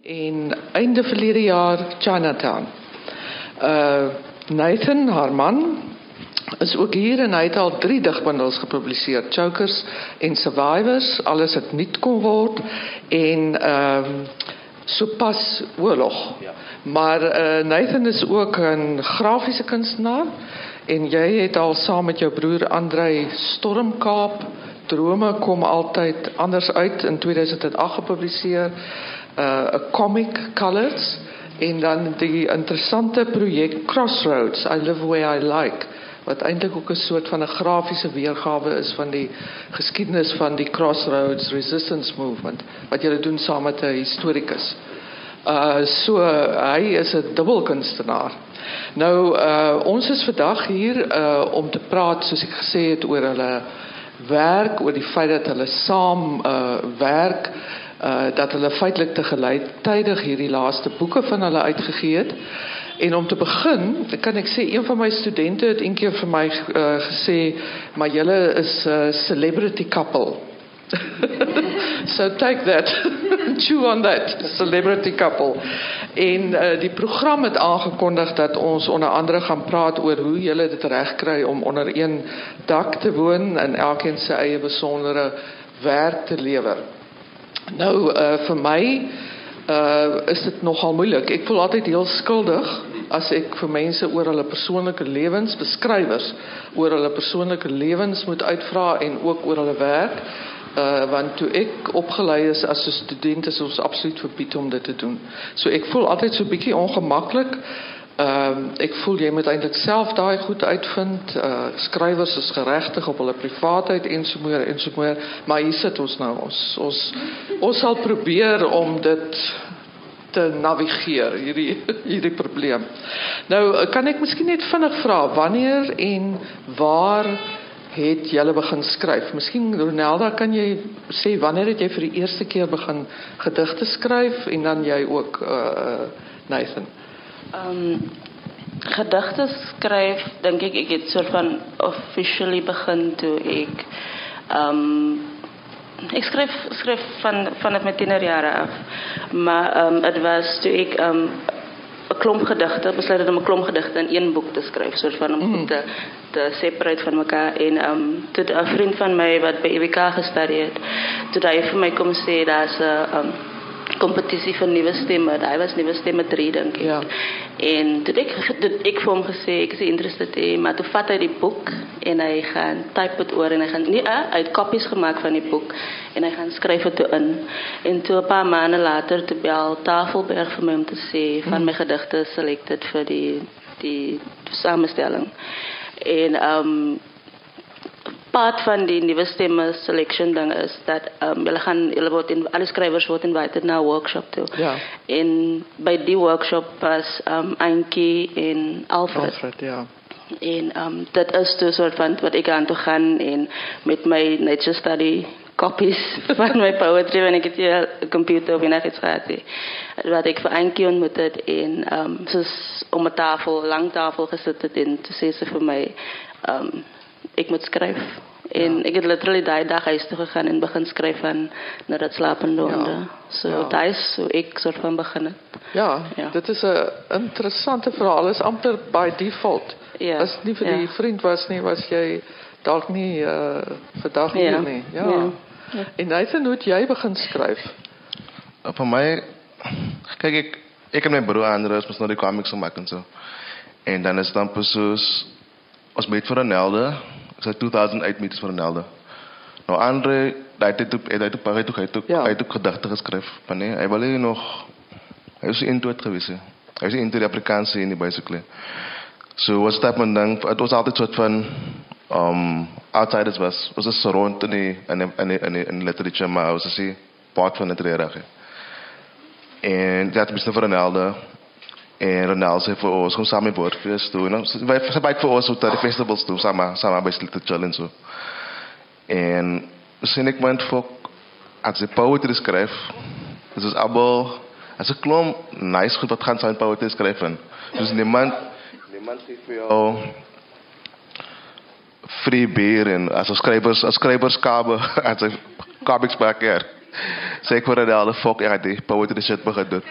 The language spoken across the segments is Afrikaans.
En einde verlede jaar Chinatown. Nathan, haar man, is ook hier en hy het al 3 digbundels gepubliseer. Chokers en Survivors, alles het niet kon word. En sopas oorlog. Ja. Maar Nathan is ook 'n grafiese kunstenaar. En jy het al saam met jou broer Andrei Stormkaap, Drome kom altyd anders uit, in 2008 gepubliseer. 'n comic Colors. En dan die interessante projek Crossroads, I Live Where I Like, wat eintlik ook 'n soort van 'n grafiese weergawe is van die geskiedenis van die Crossroads Resistance Movement, wat julle doen saam met 'n historikus. So hy is 'n dubbelkunstenaar. Nou ons is vandag hier om te praat, soos ek gesê het, oor hulle werk, oor die feit dat hulle saam werk, dat hulle feitelik tegelykertydig hierdie laaste boeke van hulle uitgegee het. En om te begin, kan ek sê, een van my studente het een keer vir my gesê, maar julle is 'n celebrity couple. So take that, chew on that, celebrity couple. En die program het aangekondig dat ons onder andere gaan praat oor hoe julle dit regkry om onder een dak te woon en elkeen sy eie besondere werk te lewer. Nou, vir my is dit nogal moeilik. Ek voel altyd heel skuldig as ek vir mense oor hulle persoonlike lewens, beskrywers, oor hulle persoonlike lewens moet uitvra en ook oor hulle werk. Want toe ek opgelei is as 'n student, is ons absoluut verbied om dit te doen. So ek voel altyd so 'n bietjie ongemaklik. Ek voel jy moet eintlik self daai goed uitvind. Skrywers is geregtig op hulle privaatheid en so meer. Maar hier sit ons nou. Ons sal probeer om dit te navigeer, hierdie probleem. Nou, kan ek miskien net vinnig vra, wanneer en waar het julle begin skryf? Miskien, Ronelda, kan jy sê, wanneer het jy vir die eerste keer begin gedigte skryf, en dan jy ook, Nathan? Gedigte skryf, dink ek het soort van officially begin toe ek skryf vanaf my tienerjare af, maar het was toe ek 'n klomp gedigte, besluit het om 'n klomp gedigte in een boek te skryf, soort van om te separate van mekaar. En toe 'n vriend van my wat by EWK gestudeer het, toe hy vir my kom sê daar's 'n kompetisie vir nuwe stemme, daai was nuwe stemme 3 dink ek. Ja. En toe ek vir hom gesê ek is interested maar toe vat hy die boek en hy gaan type dit oor en hy gaan hy het kopies gemaak van die boek en hy gaan skryf dit toe in. En toe 'n paar maande later toe bel Tafelberg vir my om te sê van my gedigte selected vir die samestelling. En part van die nuwe stemme selection ding is dat alle skrywers word invited na 'n workshop toe. Ja. En by die workshop was Ankie en Alfred, ja. En dit is toe soort van wat ek aan toe gaan en met my nature study copies van my poetry en ek het hier 'n computer op en ek het gehad. Wat ek vir Ankie ontmoet het en soos om 'n lang tafel gesit het en toe sê sy vir my ek moet skryf. En ek het literally daai dag huis toe gegaan en begin skryf van nadat slapende honde. So daai is so ek soort van begin het. Ja, dit is 'n interessante verhaal. Is amper by default. Ja. As nie vir die vriend was nie, was jy dalk nie vandag hier nie. Ja. En Nathan, hoe het jy begin skryf? Vir my, kyk ek en my broer Andreus mos nou die comics gemaak en so. En dan is dan soos ons meet vir Ronelda. Sy 2008 meet vir Ronelda. Nou Andre, hy het ook gedigte geskryf. Hy was into het gewees. Hy was into die Afrikaanse en die basically. So wat stap men dan, het was altyd soort van outsiders was so rond in die literature, maar was sy part van het reg. En dit het beslis vir Ronelda. En Ronald sê vir ons, kom saam met Woordfees toe. Sy byt vir ons op die festivals toe, saam by Slitten Chill en so. En sien ek want vir, as jy poetry skryf, is ons allemaal, as ek klom, nice goed wat gaan zijn poetry skryf. Dus niemand sê vir jou, free beer en as skrywerskabe, as jy comics per keer. Sê ek vir Ronaldo, fuck, ek het die poetry shit begin doen.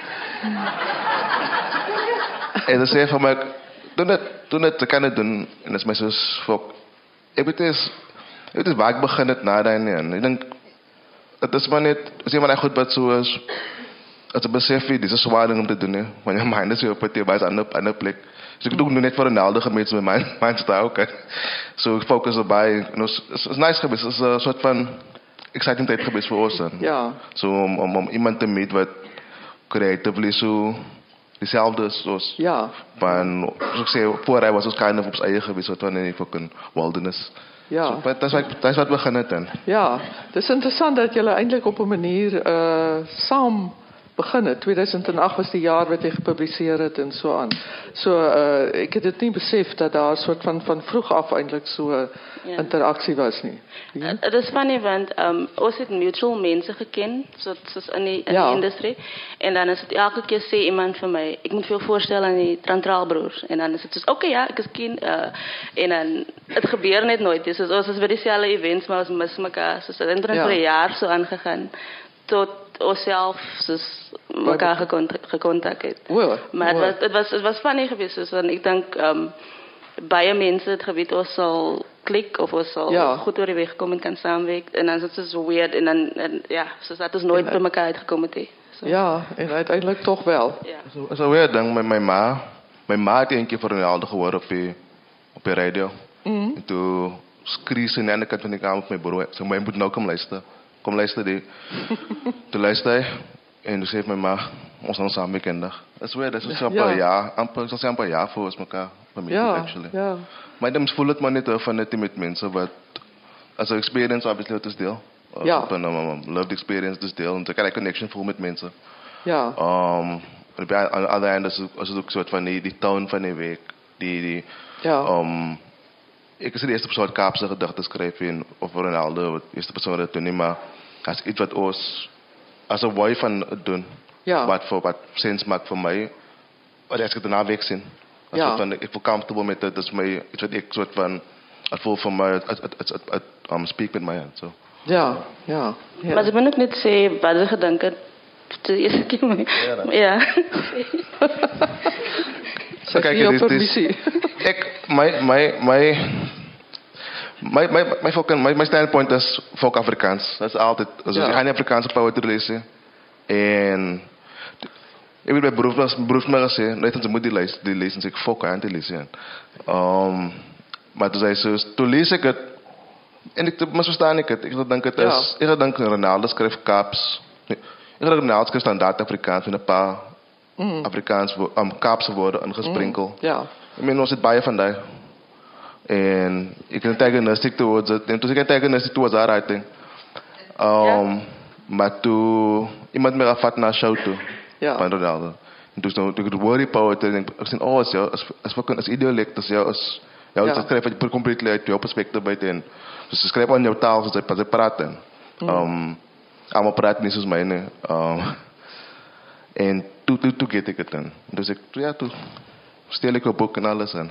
En dan sê hy vir my, doen het, ek kan het doen. En dat is my soos, fuck. Ek weet is waar ek begin het na daai nie. En ek dink, het is maar net, as iemand echt goed wat so is, as ek besef jy, dis is zwaar ding om te doen, hè. Want jou mind is weer op het bij een ander plek. Dus ik doe nu net voor Ronaldo gemeet, so my mind staat ook, hè. So ek focus erbij. En het is nice geweest, het is een soort van exciting tijd geweest voor ons. Ja. So om iemand te meet wat creatively so dezelfde is soos. Ja. Van, soos ek sê, voor hy was ons kind of op sy eie geweest, wat van in die fucking wilderness. Ja. So, dat is wat begin het dan. Ja, het is interessant dat jullie eindelijk op een manier saam beginnen. 2008 was die jaar wat jy gepubliseerd het en so aan. So, ek het dit nie besef dat daar een soort van vroeg af eindelijk so interactie was nie. Het is funny, want ons het mutual mense geken, soos in die industrie. En dan is het elke keer sê iemand van mij, ik moet veel voorstellen aan die Trantraalbroers. En dan is het soos, oké, ja, ek is ken. En dan, het gebeur net nooit. Dus ons is by dieselfde events, maar ons mis mekaar. Soos het internet vir 'n jaar so aangegaan. Tot onszelf dus elkaar gecontact het. Maar het was funny geweest. Dus ik denk, baie mensen het gebied ons zal klik of ons zal goed door de weg komen en kan samenwerken. En dan is het zo weird. En dan, dus dat is nooit bij elkaar uitgekomen. So. Ja, en uiteindelijk toch wel. Ja. Dat is een weird ding. Mijn ma had een keer voor Ronaldo gehoord op de radio. En toen schreef ze aan de andere kant van de kamer op mijn broer. Ze zei, moet nou komen luisteren. Kom luister die. Toen luister hij. En toen zei mijn ma, ons dan samen kendag. Dat is weird. Dat is een paar jaar voor ons elkaar. Actually. Ja. Maar dan voel het maar niet van het met mensen. Wat, als een experience obviously het is deel. Een loved experience dus deel. En dan kan ik connection voelen met mensen. Ja. Aan de andere hand is het ook een soort van die toon van die week. Ik is de eerste persoon Kaapse gedachten schrijven over Ronaldo, de eerste persoon dat doen niet, maar als iets wat ons als een boy van het doen, wat sens maakt voor mij, wat als ik daarna weg zie. Ik voel comfortable met het, dat is mij iets wat ik soort van, het voel voor mij, het speak met mij. So. Ja. Maar ze moeten ook niet zeggen wat ze gedenken. De eerste keer. Ja. So kijk, mijn standpoint is volk Afrikaans. Dat is altijd. Dus ik ga niet Afrikaanse poëzie lezen. En ik heb bij beroeps me gezegd, dat ze moet die lezen. Dus ik volk aan te lezen. Maar toen zei ze, toen lees ik het. En ik verstaan ik het. Ik denk het is. Ik denk Ronaldo schrijft Kaaps. Ik denk Ronaldo schrijft standaard Afrikaans met een paar Afrikaans Kaapse woorden ingesprinkeld. Ja. Ik meen, ons zit bij van daar. En ik ben antagonistic towards it. En toen ik antagonistic towards haar writing. Maar toen iemand me gaf naar show toe. Van Ronaldo. En toen ik de worry poetry. En ik zei, oh, als ideolect. Dus jou schrijf je compleet uit jouw perspectief bij het. Dus ze schrijven aan jouw taal. Dus ze praten. Allemaal praten niet zoals mij. En toen get ik het dan. Dus toen stel ik een boek en alles aan.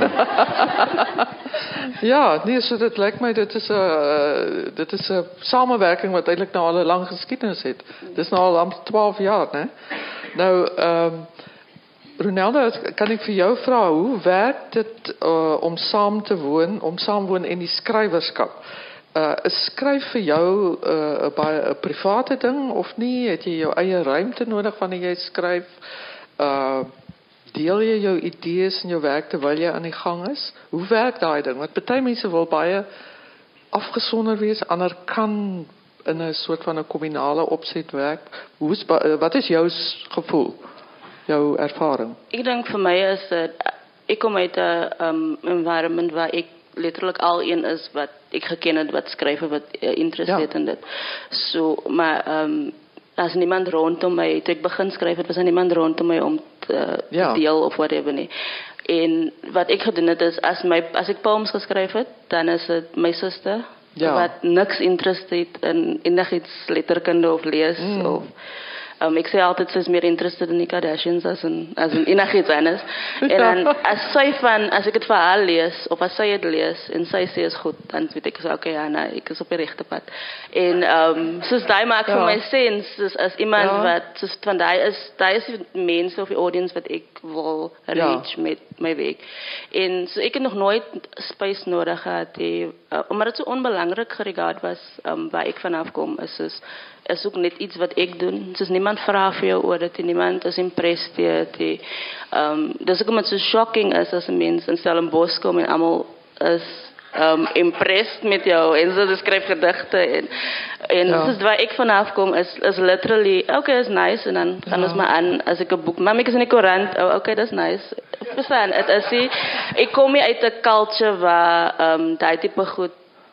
Ja, nee, so dit lijkt mij, dit is een samenwerking wat eigenlijk nou al een lange geschiedenis heeft. Dit is nou al 12 jaar, hè. Nou, Ronaldo, kan ik voor jou vragen, hoe werkt het om samen te wonen in die schrijverschap? Is skryf vir jou 'n private ding of nie? Het jy jou eie ruimte nodig wanneer jy skryf? Deel jy jou idees en jou werk terwyl jy aan die gang is? Hoe werk daai ding? Want party mense wil baie afgesonder wees, ander kan in 'n soort van 'n kommunale opset werk. Wat is jou gevoel? Jou ervaring? Ik denk voor mij is het, ik kom uit een environment waar ik letterlijk al in is wat ik gekend heb, wat schrijven, wat interesseert in dit. So, maar als niemand rondom mij, toen ik begin schrijven, was er niemand rondom mij om te deel of whatever nie. En wat ik gedaan heb is, als ik poems geschreven heb, dan is het mijn zuster, wat niks interesse heeft in iets letterkunde of lees. Of, Ek sê altyd sy is meer interested in die Kardashians as in enigiets anders. En dan as ek het vir haar lees of as sy het lees en sy sê is goed, dan weet ek so okay, ja, nee, ek is op die regte pad. En soos daai maak vir my sens, soos as iemand wat soos van daai is die mense of die audience wat ek wil reach met my werk. En so ek het nog nooit spys nodig gehad, omdat dit so onbelangrik geregard was waar ek vanaf kom, is ook net iets wat ek doen. Soos niemand vra vir jou oor dit, niemand is impressed dit. Dis ook omdat so shocking is as 'n mens in Stellenbosch kom en almal is impressed met jou en so skryf gedigte en soos waar ek vanaf kom is literally okay, is nice en dan gaan ons maar aan as ek 'n boek maar ek is in die koerant, okay, dis nice. Verstaan, ek kom hier uit 'n culture waar daai tipe goed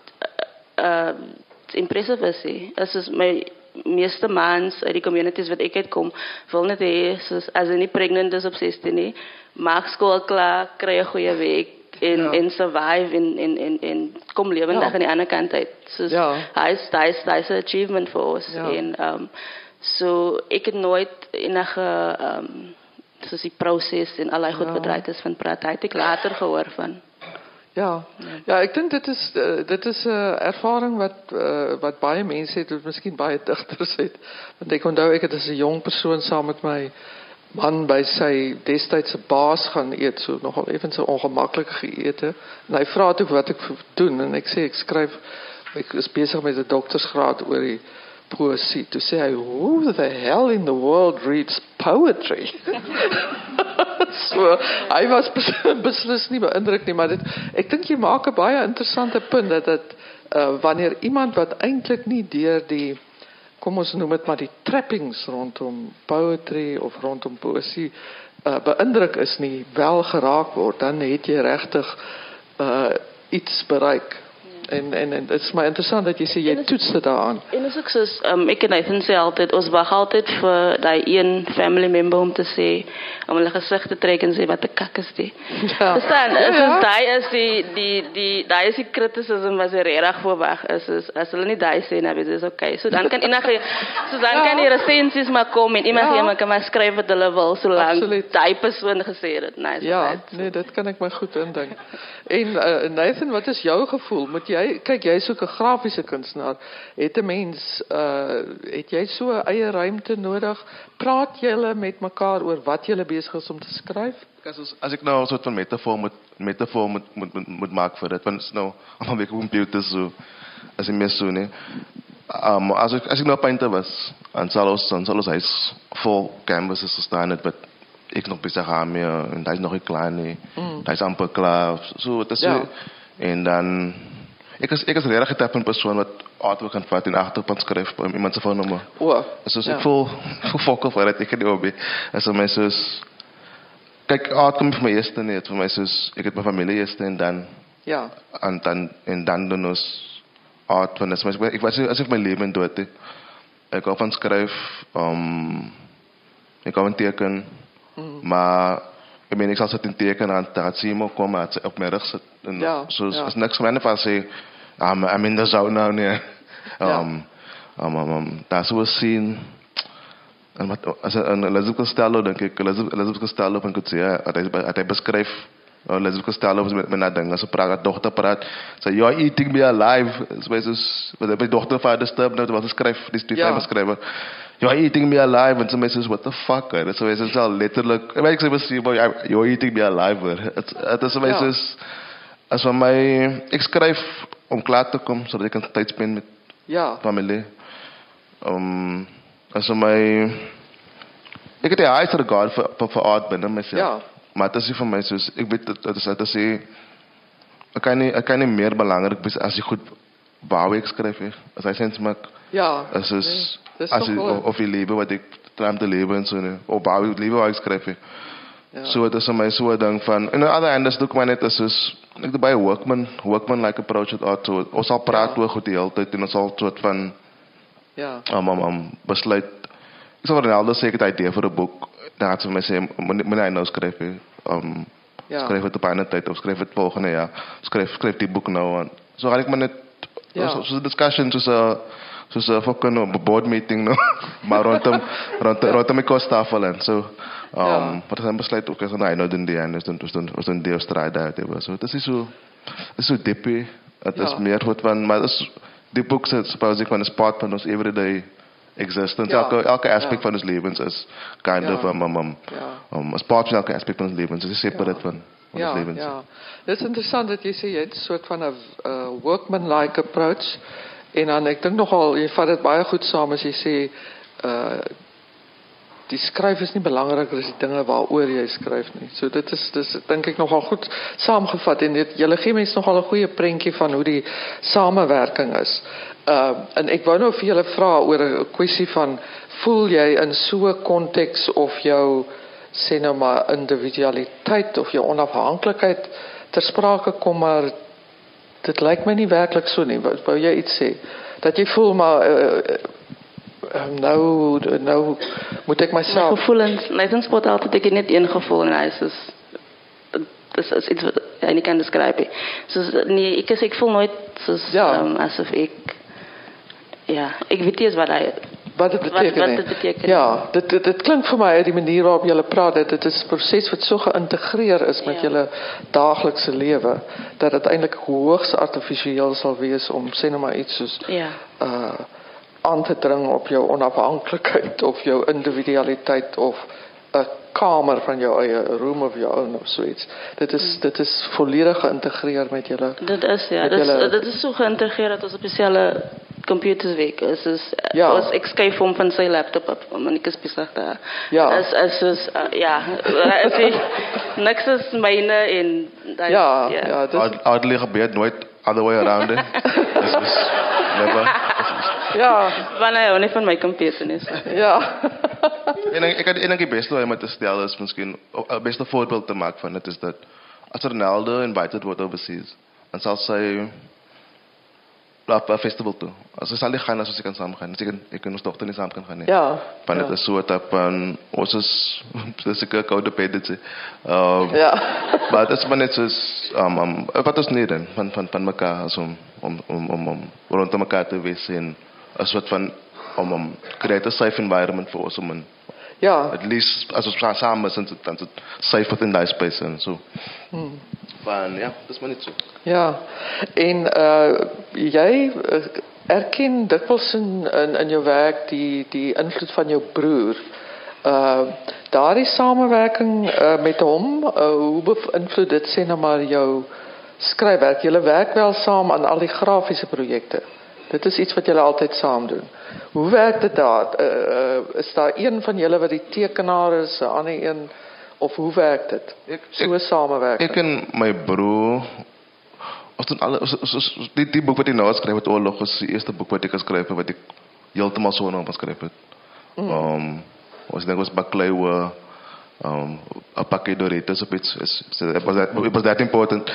impressive is. Dit is my meeste mans uit die communities wat ek uitkom, wil net hê soos as jy nie pregnant is op 16 nie, maak skool klaar, kry 'n goeie werk en survive en kom lewendig aan die ander kant uit. Soos hy's 'n achievement vir ons. En so ek het nooit enige soos die proses en allerlei goed bedryf is van praat. Het ek later gehoor van. Ja, ek dink dit is 'n ervaring wat baie mense het, of miskien baie digters het. Want ek onthou ek het as 'n jong persoon saam met my man by sy destydse baas gaan eet, so nogal effens 'n ongemaklike geëte. En hy vra toe wat ek doen en ek sê ek skryf, ek is besig met 'n doktorsgraad oor die poësie. Toe sê hy, who the hell in the world reads poetry? So, hy was beslis nie beïndruk nie, maar ek dink jy maak 'n baie interessante punt dat wanneer iemand wat eintlik nie deur die, kom ons noem dit maar die trappings rondom poetry of rondom poësie beïndruk is nie, wel geraak word, dan het jy regtig iets bereik. En dit is maar interessant dat jy sê jy toets dit daaraan. En is ook soos, ek en Nathan sê altyd, ons wag altyd vir die een family member om te sê, om hulle gesig te trek en sê, wat 'n kak is die. Verstaan, daai is die criticism wat sy regtig voorweg is, as hulle nie daai sê, nou is okay. So dan kan die recensies maar kom en iemand kan maar skryf wat hulle wil, solank daai persoon gesê het. Nee, dit kan ek my goed indink. En Nathan, wat is jou gevoel? Kyk, jy is ook 'n grafiese kunstenaar. Het 'n mens, het jy so 'n eie ruimte nodig? Praat julle met mekaar oor wat julle besig is om te skryf? As ek nou 'n soort van metafoor moet maak vir dit, want is nou allemaal weer computer so, as ek meer so nie. As ek nou painter was, en sal ons huis vol canvases gestaan het, wat ek nog bezig aan meer, en daar is nog niet klaar nie, daar is amper klaar, so het is so, en dan, ek is regtig 'n type persoon wat artwork kan vat en agterpand skryf op iemand se foonnommer. Dus ek voel fokol vir dit, ek het die hobby. As my soos, kyk, art kom vir my eerste nie, het vir my soos, ek het my familie eerste en dan, en dan doen ons art van dit. Ek was as ek my lewe dood het. Ek hou van skryf, ek hou van teken, maar ek meen, ek sal sit in teken en dan het Simo kom, het sy op my rug sit. Soos, as niks van my van sê, I'm in the zone nou nie. Daar so 'n scene, en Elizabeth Costello, denk ek, Elizabeth Costello van Kutsia, het hy beskryf, Elizabeth Costello was met my ding, as sy dochter praat, sê, you're eating me alive, wat my dochter van disturb, nou, wat sy skryf, die street skrywer, you're eating me alive, en sy sê, what the fuck, dit is al letterlik, ek sê, you're eating me alive, het is my sê, as van my, ek skryf om klaar te kom, sodat ek kan tyd spend met familie. As van my, ek het die highest regard vir art binne myself. Maar het is nie vir my soos, ek weet, het is ek kan nie meer belangrik wees as jy goed wou ek skryf, as hy sens maak, of die lewe wat ek tram te lewe en so, of wou die lewe wat ek skryf, so het is vir my so 'n ding van, en aan die ander hand is het ook my net as soos, ek het baie workman-like approach with art, so, ons sal praat oor goed die hele tyd, en ons sal soort van, besluit, ek sal Ronaldo sê, ek het 'n idee vir 'n boek, dan het sy vir my sê, moet hy nou skryf, skryf het op einde tyd, of skryf het volgende jaar, skryf die boek nou, so gaan ek maar net, soos 'n discussion, soos soos 'n fucking board meeting no, maar rondom die kostafel en so. Wat het besluit ook as hy nou doen die en is dan die Australië uit hebben. So dit is so diepie. Het is meer wat van, maar die boek is suppose ik van een part van ons everyday existence. Elke aspect van ons levens is kind of as part van elke aspect van ons levens. Het is separate van ons levens. Ja, dit is interessant dat jy sê jy het 'n soort van 'n workman-like approach en dan ek dink nogal jy vat dit baie goed saam as jy sê die skryf is nie belangriker as die dinge waaroor jy skryf nie. So dit is dink ek nogal goed saamgevat en julle gee mense nogal 'n goeie prentjie van hoe die samewerking is. En ek wou nou vir julle vra oor 'n kwessie van voel jy in so 'n konteks of jou sê nou maar individualiteit of jou onafhanklikheid ter sprake kom, maar dit lyk my nie werklik so nie. Wou jy iets sê? Dat jy voel maar nou moet ek myself... My gevoelens, Nathan's pot altyd, ek het net een gevoel en hy is iets wat hy nie kan beskryf. Soos, nee, ek voel nooit soos, asof ek weet nie eens wat dit beteken. Ja, dit klink vir my uit die manier waarop jy praat, dit is 'n proses wat so geïntegreer is met julle daaglikse lewe, dat dit eintlik hoogs artifisieel sal wees om sê nou maar iets soos aan te dring op jou onafhanklikheid of jou individualiteit of 'n kamer van jou eie, 'n room of jou own of zoiets. Dit is volledig geïntegreer met julle. Dit is dit is so geïntegreer dat ons op dieselfde computers werk. As ek skuif hom van sy laptop op, om en ek is besig daar. Niks is myne en oddly gebeur nooit other way around it. Never. Wanneer hy nie van my computer is. En ek dink die beste wat te stel is miskien 'n beste voorbeeld te maak van dit is dat as Ronaldo invited word overseas, dan sal sy op 'n festival toe. As hy sal nie gaan as ons kan saam gaan. Ek kan ons dogter nie saam kan gaan nie. Want dit is so dat ons is seker codependency. Maar dit is maar net soos wat ons nie doen van mekaar as om rondom mekaar te wees en 'n soort van om create a safe environment vir ons om at least as ons saam is dan so safe within that space en so. Van dis maar net so. Ja. En jy erken dikwels in jou werk die invloed van jou broer. Daardie samewerking met hom, hoe beïnvloed dit sê nou maar jou skryfwerk? Julle werk wel saam aan al die grafiese projekte. Dit is iets wat julle altyd saam doen. Hoe werk dit daar? Is daar een van julle wat die tekenaar is, 'n ander een, of hoe werk dit? So samewerking. Ek en my broer, die boek wat ek nou geskryf het, Oorlog, is die eerste boek wat ek geskryf het, wat ek heeltemal so nou geskryf het. Ons dink ons baklei oor 'n pakkie Doritos of iets. It was that important.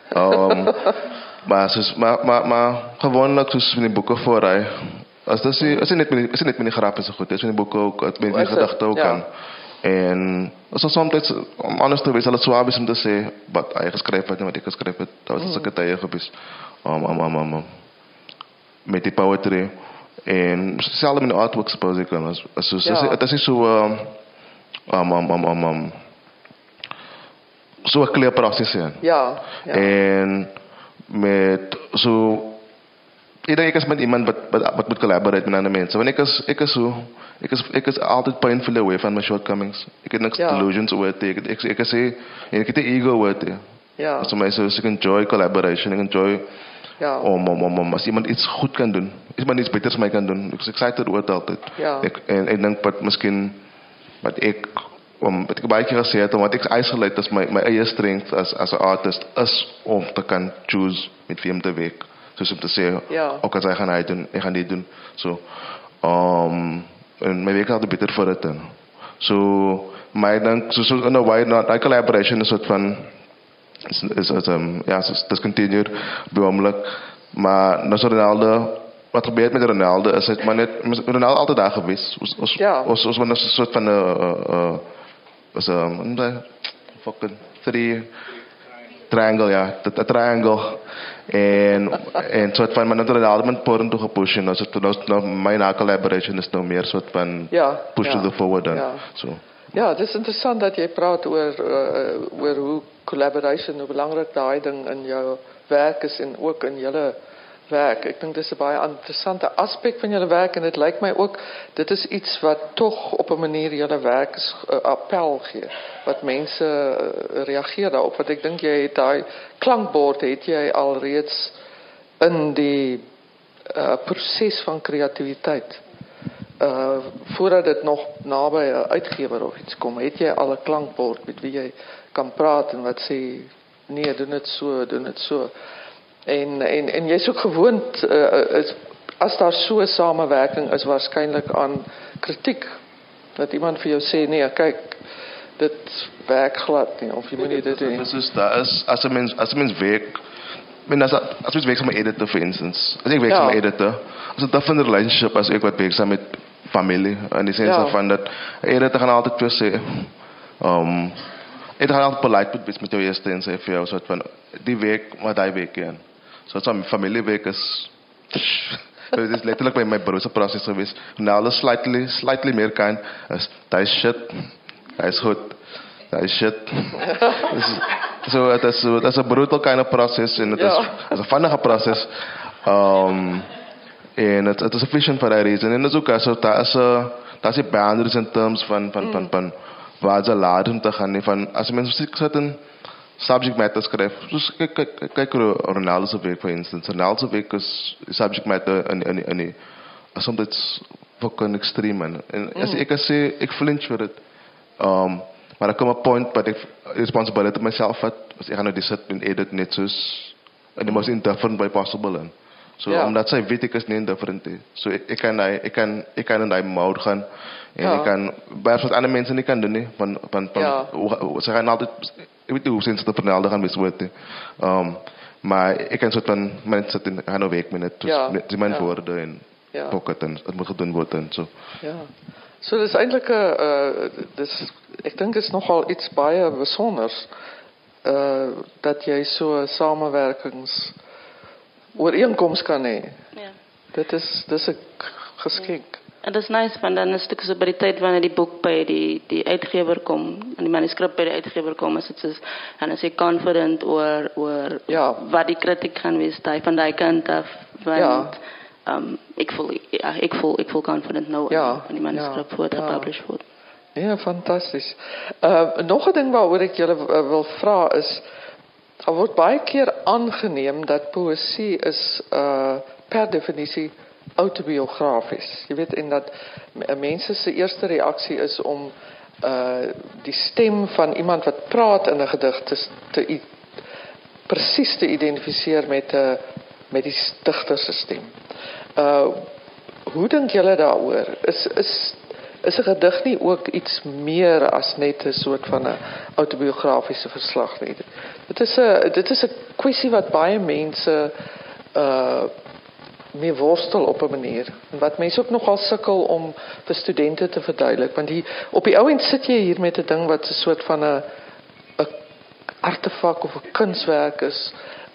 Maar gewoonlik soos in die boeke voorry, is net met die grappies so goed, is in die boeke ook, met die gedagte ook aan. En soms, om anders te wees, sal het zwaar is om te sê, wat hy geskryf het en wat ek geskryf het, dat was sulke tye gewees, met die poetry, en selfs met die artwork, suppose ek kan, het is nie so, so 'n clear proses hier. En met so ek is met iemand wat moet collaborate met ander mense. Want ek is altyd painful away van my shortcomings. Ek het niks delusions oor dit. Ek sê ek het 'n ego oor dit. So my so ek enjoy collaboration, ek enjoy as iemand iets goed kan doen. Is iemand iets beters my kan doen. Ek is excited oor dit altyd. Ek dink wat miskien wat ek baie keer gesê het, omdat ek isolate as my eie strength as 'n artist is om te kan choose met wie om te werk. Soos om te sê, ook as hy gaan hy doen, ek gaan dit doen. So, en my werk is altijd beter voor het. So, maar ik denk, so in a way, die collaboration is soort van, is discontinued, beomelijk. Maar, nou zo Ronaldo, wat gebeurt met Ronaldo, is het maar net, Ronaldo altijd daar geweest. Ons een soort van, fucking triangle, ja, a triangle. En soort van, maar natuurlijk altijd met porn toe gepusht. En mijn collaboration is nou meer soort van push to the forward dan. Ja. So. Ja, het is interessant dat jy praat oor hoe collaboration, hoe belangrijk daai ding in jou werk is en ook in julle werk. Ek dink dis 'n baie interessante aspek van julle werk en dit lyk my ook dit is iets wat tog op 'n manier julle werk is appel gee. Wat mense reageer daarop. Wat ek dink jy het daai klankbord het jy alreeds in die proses van kreatiwiteit. Voordat dit nog naby 'n uitgewer of iets kom, het jy al 'n klankbord met wie jy kan praat en wat sê nee, doen dit so. En jy's ook gewoond as daar so 'n samewerking is waarskynlik aan kritiek. Dat iemand vir jou sê nee, kyk, dit werk glad nie of jy moet nie dit doen. Daar is as 'n mens werk, as mens werk met 'n editor for instance. As ek werk met 'n editor, is dit 'n different relationship as ek wat werk saam met familie in die sin van dat 'n editor gaan altyd vir sê het gaan altijd polite met jou eerste en sê vir jou soort van die week wat hy week in. So zo'n familieweek is dit is letterlijk bij mijn broerse proces geweest. Nou alles slightly meer kan is dat is shit. Dat is goed. Dat is shit. So het is een brutal kind of process en het is een vannige proces. En het is efficient for that reason. En dat is ook zo dat is boundaries in terms van waar ze laten om te gaan. Van, als mensen zitten subject matter schrijven. Dus kijk Ronaldo's werk voor instance. Ronaldo's werk is subject matter en soms fucking extreem. En als ik kan zeggen, ik flinch voor het. Maar er komt een point dat ik responsibility mezelf had. Als ik aan die set en edit net zoals en the most indifferent way possible. So, omdat zij weet ik is niet indifferent. So ik kan in die mode gaan. En ik kan bij wat andere mensen niet kan doen. Nie. Ze gaan altijd, ik weet niet hoe ze het Ronaldo gaan miswoorden. Maar ik kan soort van mensen gaan een week met het. Dus mijn woorden en pocket en het moet gedaan worden. So. Ja. So dis eintlik ek dink is nogal iets baie besonders dat jy so samewerkings ooreenkoms kan hê. Ja. Dit is 'n geskenk. En dat is nice, want dan is het so by die tyd wanneer die boek by die uitgewer kom, en die manuskrip by die uitgewer kom, is dit soos, en is ek confident oor wat die kritiek gaan wees, van die kant af, want ik voel confident nou in die manuskrip voor het gepublished word. Ja, fantastisch. Nog 'n ding waaroor ek julle wil vra is, er word baie keer aangeneem dat poësie is per definisie autobiografies. Jy weet, en dat mense se eerste reaksie is om die stem van iemand wat praat in 'n gedig presies te identifiseer met die digter se stem. Hoe dink julle daaroor? Is 'n gedig nie ook iets meer as net 'n soort van 'n autobiografiese verslag nie? Dit is 'n kwessie wat baie mense mee worstel op 'n manier. En wat mense ook nogal sukkel om vir studente te verduidelik, want op die ou end sit jy hier met 'n ding wat 'n soort van 'n artefak of 'n kunswerk is.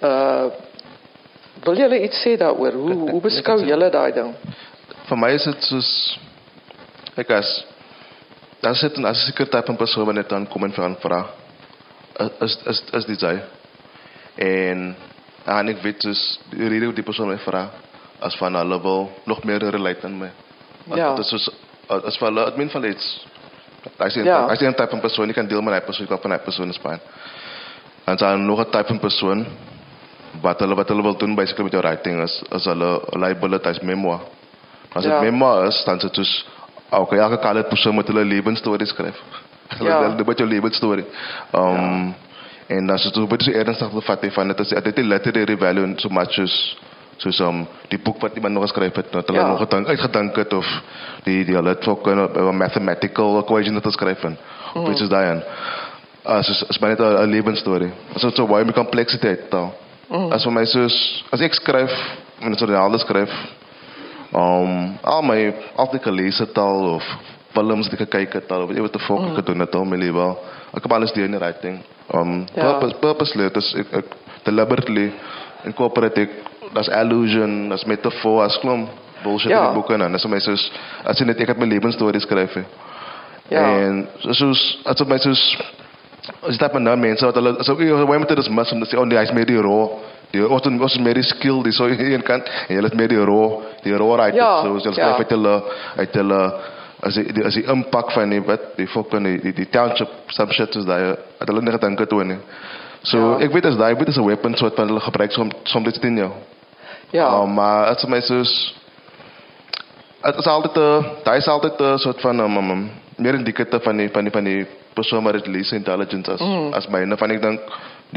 Wil julle iets sê daaroor? Hoe beskou julle daai ding? Vir my is dit soos ek as sit 'n sekere tipe van persoon wat net dan kom en vra is dit sy. En ek weet dus die rede hoe die persoon my vra as van hulle wil nog meer relate aan my. Ja. Dit is as van hulle admin van iets. As jy 'n tipe van persoon, jy kan deel met hy persoon, van hy persoon is fyn. En dan nog 'n tipe van persoon wat hulle wil doen basically met jou writing is hulle label dit as memoir. As dit memoir is, dan is dit dus elke kale persoon moet hulle lewensstorie skryf. Hulle met jou lewensstorie. En dan is het ook zo ernstig te vatten van het is die literary value so much as die boek wat iemand nog geschreven heeft, dat hulle nog uitgedank het of die hulle het ook een mathematical equation dat schrijven. Of iets is daarin. Is maar net een levensstory. Is het zo baie meer complexiteit taal. As vir my soos as ek skryf en so die ander skryf al my altyd geleesde taal of films die ek gekyk het al, weet jy wat die volk ek gedoen het al my lewe. Ek heb alles die in die writing. Purposely, dus ek deliberately incorporate ek, dat is illusion, dat is metafoor, dat is klomp bullshit in die boeken en dat is my soos, as jy net, ek het my levensstory skryf he. En soos, as my soos, as jy type met nou mense, wat hulle, so, hoe moet jy dit mis, om te sê, oh nee, hy is meer die raw, ons is meer die skill, die so een kant, en jy is meer die raw writer, so, jy skryf uit hulle, as die impak van die fucking, die township, some shit soos die, het hulle nie gedink het oor nie. So, ek weet is een weapon, soort van hulle gebruik soms dit in jou. Maar het is my soos, het is altyd een soort van, meer indicatief van die persoon waar het least intelligence as myne, van ek denk,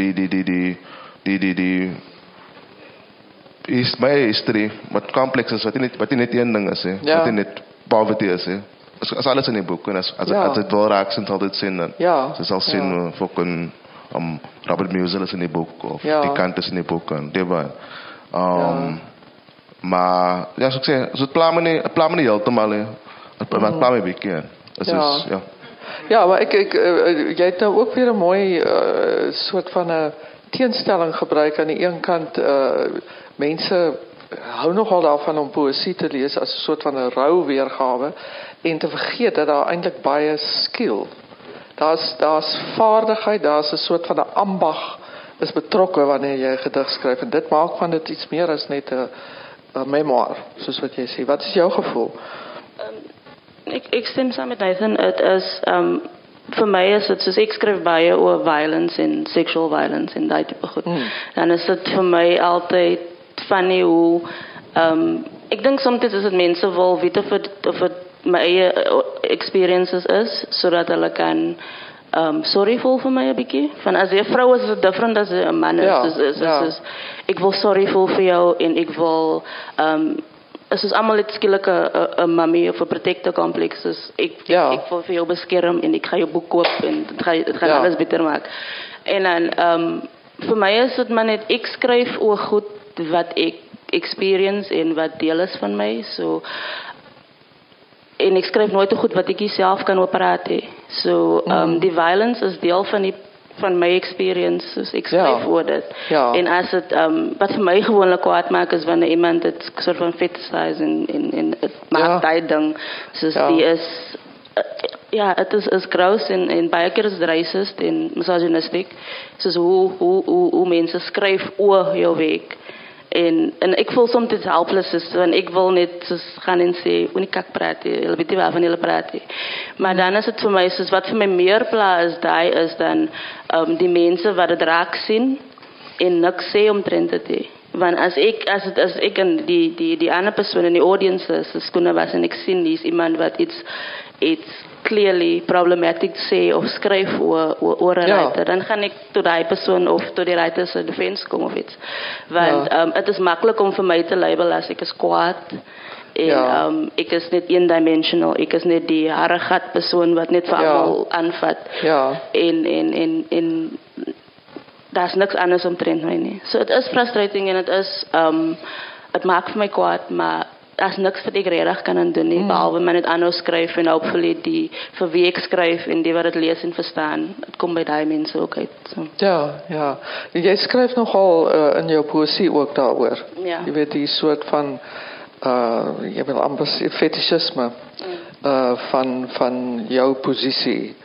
is my history, wat complex is, wat nie net een ding is, wat nie net poverty is, as alles in die boek, en as het wel raak, sal dit sien, dan, sy sal sien, fucking, Robert Musil is in die boek, of die Kant is in die boek, en die waar. Maar, ja, soos ek sê, so het pla my nie heeltemal, het pla my bykie, Ja, maar jy het nou ook weer een mooi soort van een teenstelling gebruik, aan die een kant, mense hou nogal daarvan om poësie te lees, as een soort van een rou weergawe, en te vergeet, dat daar eintlik baie skill, daar's vaardigheid, daar's 'n soort van 'n ambag is betrokke wanneer jy 'n gedig skryf en dit maak van dit iets meer as net 'n memoir, soos wat jy sê. Wat is jou gevoel? Ek stem saam met Nathan. Dit is vir my is dit soos ek skryf baie oor violence en sexual violence en daai tipe goed. Dan is dit vir my altyd funny hoe ek dink soms is dit mense wil weet of het my eie experiences is, sodat hulle kan sorry voel vir my 'n bietjie. Van as jy 'n vrou is dit different as 'n man is. Ek wil sorry voel vir jou en ek wil is almal net skielik 'n mami of 'n protector complex. Ek wil vir jou beskerm en ek gaan jou boek koop en dit gaan alles beter maak. En dan vir my is dit maar net ek skryf oor goed wat ek experience en wat deel is van my. So en ek skryf nooit te goed wat ek self kan opraat hê. So die violence is deel van my experience, soos ek skryf oor dit. En as dit wat vir my gewoonlik kwaad maak is wanneer iemand dit soort van fetishize en het maak daai ding soos die is het is gross en baie keer is racist en misogynistic, soos hoe mense skryf oor jou werk. En ek voel soms dit helpless, want ek wil net gaan en sê, nie kak praat, hulle weet nie waarvan hulle praat. Maar dan is het vir my, soos wat vir my meer pla is dan die mense wat het raak sien en niks sê omtrent dit. Want as ek en die ander persoon in die audience is, skoene was en ek sien, die is iemand wat iets clearly problematic sê of skryf oor 'n writer, dan gaan ek tot die persoon of tot die writer se defense kom of iets. Want het is maklik om vir my te label as ek is kwaad en ek is net eendimensional, ek is net die harregat persoon wat net vir almal aanvat. En daar's niks anders omtrent my nie. So het is frustrating en het maak vir my kwaad, maar as niks wat ek regtig kan doen nie, behalwe my net aanhou skryf en hopefully die vir wie ek skryf en die wat dit lees en verstaan, dit kom by daai mense ook uit. So. Ja. Jy skryf nogal in jou poësie ook daaroor. Jy weet die soort van jy wil amper fetishisme van jou posisie.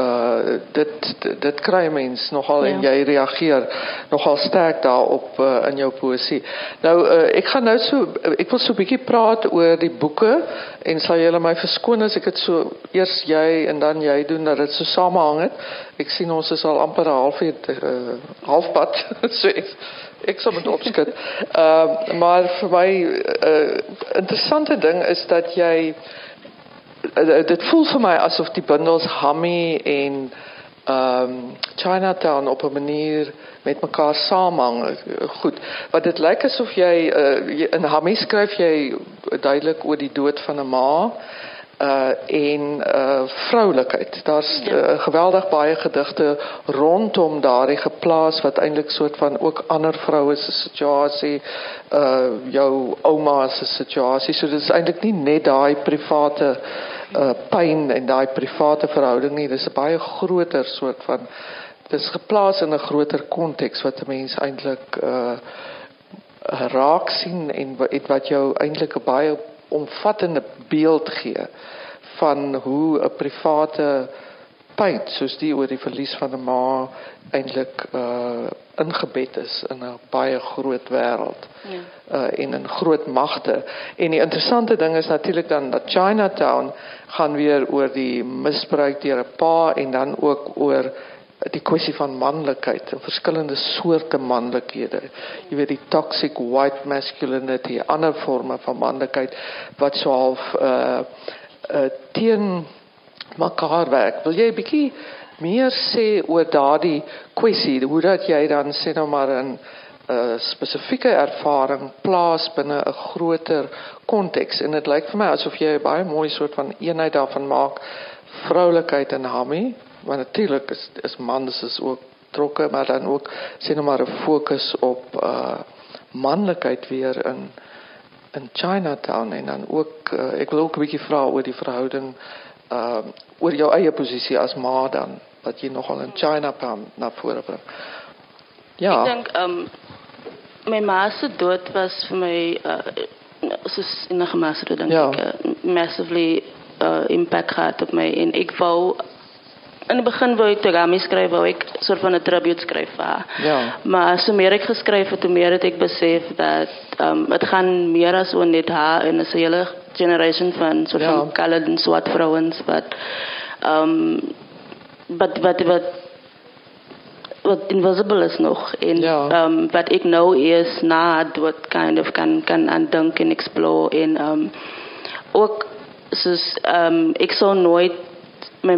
Dit kry mens nogal en jy reageer nogal sterk daarop in jou poësie. Nou, ek wil so 'n bietjie praat oor die boeke en sal julle my verskoon as ek dit so eers jy en dan jy doen, dat dit so samehang het. Ek sien ons is al amper halfpad, so ek sal moet opskud. Maar vir my interessante ding is dat jy dit voel vir my asof die bundels Hammy en Chinatown op 'n manier met mekaar saamhang. Goed, want dit lyk asof jy in Hammy skryf jy duidelik oor die dood van 'n ma en vroulikheid. Daar's geweldig baie gedigte rondom daardie geplaas wat eintlik soort van ook ander vroue se situasie, jou ouma se situasie. So dit is eintlik nie net daai private pyn en daai private verhouding nie. Dis 'n baie groter soort van, dis geplaas in 'n groter konteks wat 'n mens eintlik raak sien en wat jou eintlik 'n baie omvattende beeld gee van hoe 'n private pyn soos die oor die verlies van 'n ma eintlik ingebed is in 'n baie groot wêreld en in groot magte. En die interessante ding is natuurlik dan dat Chinatown gaan weer oor die misbruik deur 'n pa en dan ook oor die kwessie van manlikheid en verskillende soorte manlikhede. Jy weet die toxic white masculinity, ander forme van manlikheid wat so half teen mekaar werk. Wil jy 'n bietjie meer sê oor daardie kwessie, hoe dat jy dan sê nou maar 'n spesifieke ervaring plaas binne 'n groter konteks, en dit lyk vir my asof jy 'n baie mooi soort van eenheid daarvan maak, vroulikheid en hammy, maar natuurlik is mans is ook trokke, maar dan ook sê nou maar 'n fokus op manlikheid weer in Chinatown, en dan ook ek wil ook 'n bietjie vra oor die verhouding oor jou eie posisie as ma dan, wat jy nogal in Chinatown na vore bring. Ja. Ek dink my ma se dood was vir my soos enige ma se dood dink ek massively impact gehad op my, en ek wou in die begin wou ek Tegami skryf, wou ek soort van 'n tribute skryf vir haar. Ja. Maar so meer ek geskryf het, hoe meer het ek besef dat het gaan meer as oor net haar, en is 'n hele generation van soort van colored en swart vrouens wat invisible is nog, en wat ek nou eers na wat kind of kan aandink en explore, en ook soos ek sou nooit my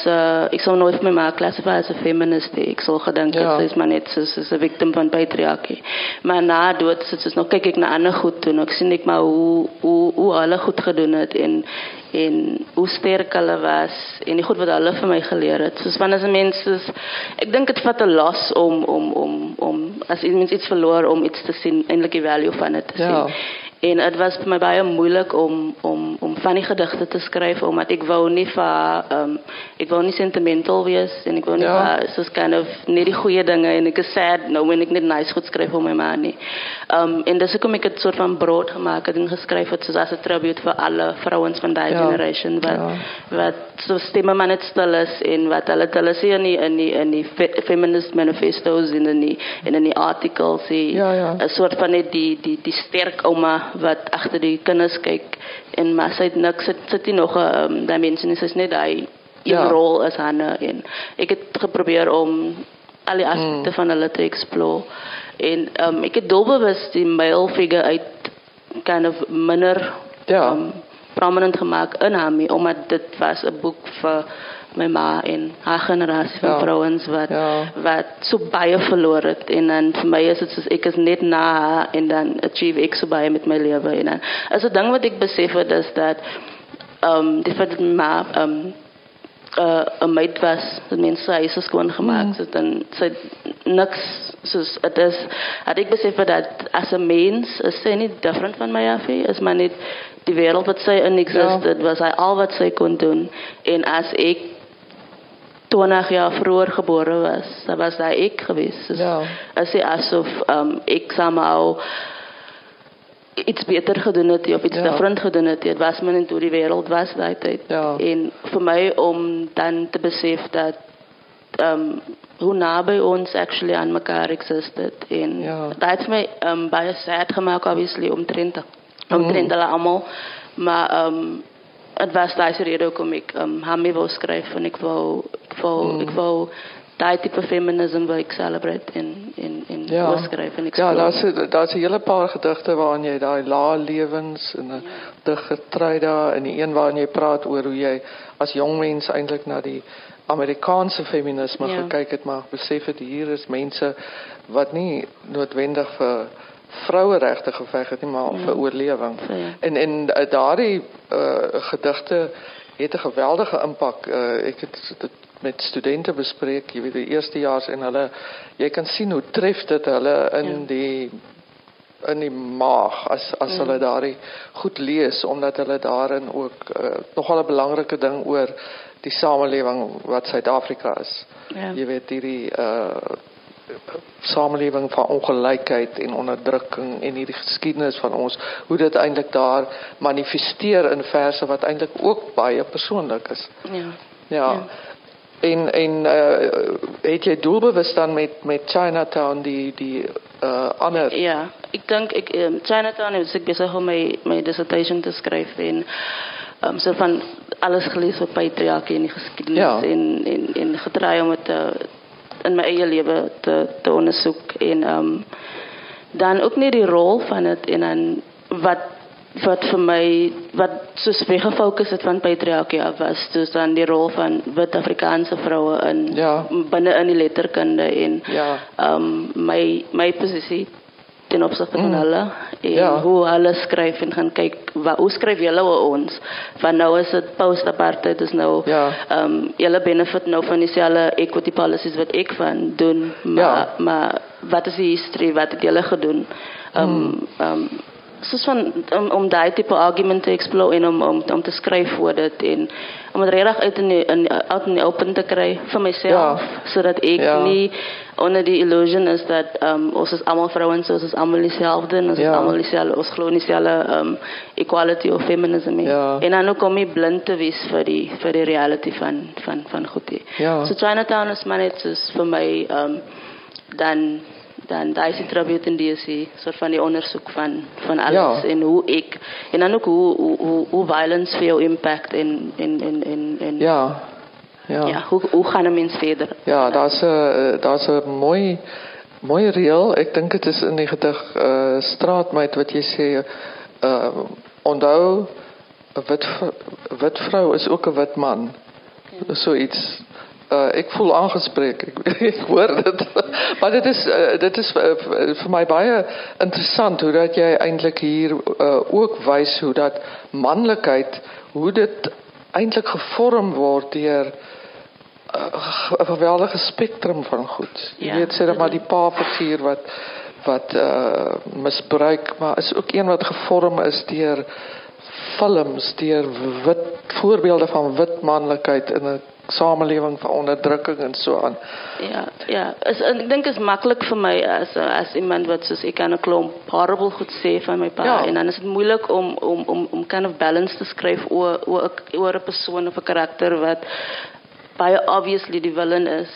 ma classify as 'n feminist. Ek sal gedink dat sy is maar net soos 'n victim van patriargie. Maar na dood soos nou kyk ek na ander goed toe, ek sien ek maar hoe hulle goed gedoen het, en hoe sterk hulle was, en die goed wat hulle vir my geleer het. Soos van as 'n mens soos, ek dink dit vat 'n los om as iemand iets verloor, om iets te sien, eintlik die value van dit te sien. En dit was vir my baie moeilik om van die gedigte te skryf, omdat ek wou nie ek wou nie sentimental wees, en ek wou nie soos kind of net die goeie dinge, en ek is sad nou en ek net nice goed skryf vir my ma nie. En dis hoekom ek het soort van brood gemaak het en geskryf het soos as 'n tribute vir alle vrouens van daai generation wat so stemme maar net stil is, en wat hulle sê in die feminist manifestos en in die articles, 'n soort van net die sterk ouma wat agter die kinders kyk, en maar sy het niks, sit nie nog 'n dimensie, sy is net daai rol as Hanna, en ek het geprobeer om al die aspekte van hulle te explore, en ek het doelbewus die male figure uit kind of minder prominent gemaak in Hami, omdat dit was 'n boek vir my ma en haar generasie van vrouens wat so baie verloor het, en dan vir my is dit soos ek is net na haar, en dan achieve ek so baie met my lewe, en dan is 'n ding wat ek besef het is dat die feit ma 'n meid was, dat mense hy is skoon gemaak, so dan sy niks soos dit is, het ek besef dat as 'n mens is sy nie different van my afie, is maar net die wêreld wat sy in existed, was hy al wat sy kon doen, en as ek 20 jaar vroeër gebore was, dan was hy ek geweest. As hy asof ek somehow iets beter gedoen het, of iets different gedoen het, het was men in toe die wêreld was daai tyd. En vir my om dan te besef dat hoe naby ons actually aan mekaar existed, en dat het my baie sad gemaak, obviously, omtrent hulle almal, maar het was daai rede hoekom ek Hami wou skryf, en ek wou daai tipe feminisme wil ek celebrate en wou skryf en explore. Daar's 'n hele paar gedigte waarin jy daai lae lewens en 'n dig getrei daar, en die een waarin jy praat oor hoe jy as jong mens eintlik na die Amerikaanse feminisme gekyk het, maar besef het hier is mense wat nie noodwendig vir vroueregte geveg het nie, maar vir oorlewing. En daardie gedigte het 'n geweldige impak. Ek het dit met studente bespreek, jy weet die eerstejaars, en jy kan sien hoe tref dit hulle in die in die maag as hulle daardie goed lees, omdat hulle daarin ook nogal 'n belangrike ding oor die samelewing wat Suid-Afrika is. Ja. Jy weet hierdie samelewing van ongelykheid en onderdrukking en hierdie geskiedenis van ons, hoe dit eintlik daar manifesteer in verse wat eintlik ook baie persoonlik is. Ja. En het jy doelbewus dan met Chinatown die ander? Ja, ek dink Chinatown is ek besig om my dissertation te skryf en so van alles gelees op patriargie en die geskiedenis en getraai om het in my eie lewe te ondersoek en dan ook nie die rol van het en dan wat vir my wat soos baie gefokus het van patriargie af was, dus dan die rol van wit Afrikaanse vroue binne in die letterkunde en my posisie ten opsigte van hulle en hoe hulle skryf en gaan kyk hoe skryf julle oor ons van nou is dit post-apartheid is nou julle benefit nou van dieselfde equity policies wat ek van doen maar wat is die history, wat het julle gedoen soos van om daai tipe argument te explore en om te skryf oor dit en om het regtig uit in die open te kry vir myself sodat ek nie onder die illusion is dat ons is almal vrouens, ons is almal dieselfde en ons is almal dieselfde, ons glo nie dieselfde equality of feminism en dan ook om nie blind te wees vir die reality van goed so Chinatown is maar net soos vir my dan daar is die tribute in DSC, soort van die onderzoek van alles en hoe ek, en dan ook hoe violence vir jou impact en hoe gaan een mens verder? Ja, daar's 'n mooi reël, ek dink dit is in die gedig Straatmeid wat jy sê, onthou, 'n wit vrou is ook 'n wit man, so iets. Ek voel aangespreek, ek hoor dit, maar dit is vir my baie interessant, hoe dat jy eintlik hier ook wys, hoe dat manlikheid, hoe dit eintlik gevorm word deur 'n geweldige spektrum van goed. Jy weet, sê dat maar die pa-figuur wat misbruik, maar is ook een wat gevorm is deur films, deur voorbeelde van wit manlikheid in 'n samelewing van onderdrukking en so aan. Ja, ek dink is maklik vir my as iemand wat soos ek kan 'n klomp horrible goed sê van my pa en dan is dit moeilik om kind of balance te skryf oor 'n persoon of 'n karakter wat baie obviously die villain is